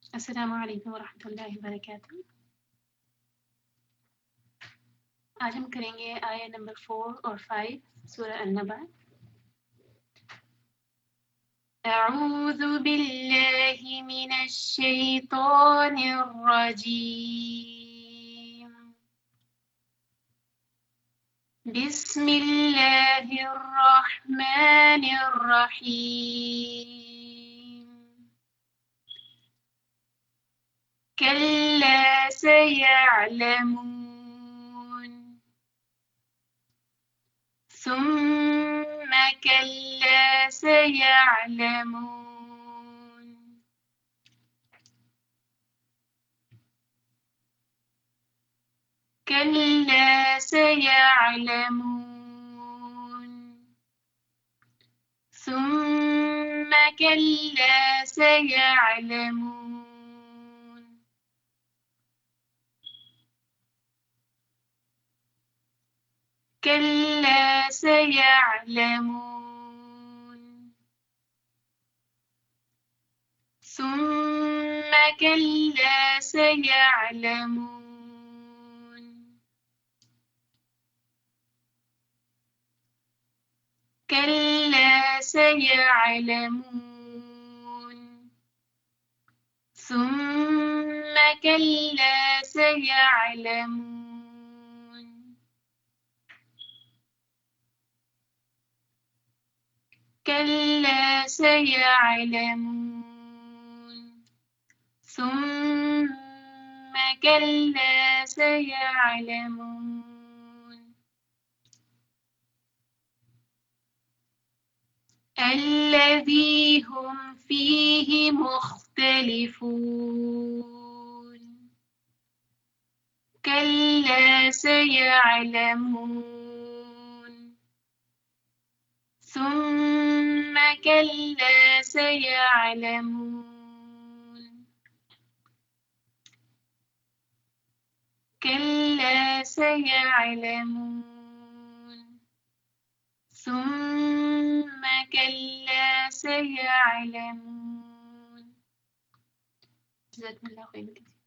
अस्सलाम वालेकुम वरहमतुल्लाहि वबरकातुहू। आज हम करेंगे आया नंबर 4 और 5 सूरह अन-नबा। अऊज़ु बिल्लाहि मिनश शैतानिर रजीम। बिस्मिल्लाहिर रहमानिर रहीम। कल्ला सयअलमून ثم كلا سيعلمون كلا سيعلمون ثم كلا سيعلمون كلا سيعلمون ثم كلا سيعلمون كلا سيعلمون ثم كلا سيعلمون كلا سيعلمون ثم كلا سيعلمون الذي هم فيه مختلفون كلا سيعلمون ثم كلا سيعلمون كلا سيعلمون ثم كلا سيعلمون. جزاكم الله خير.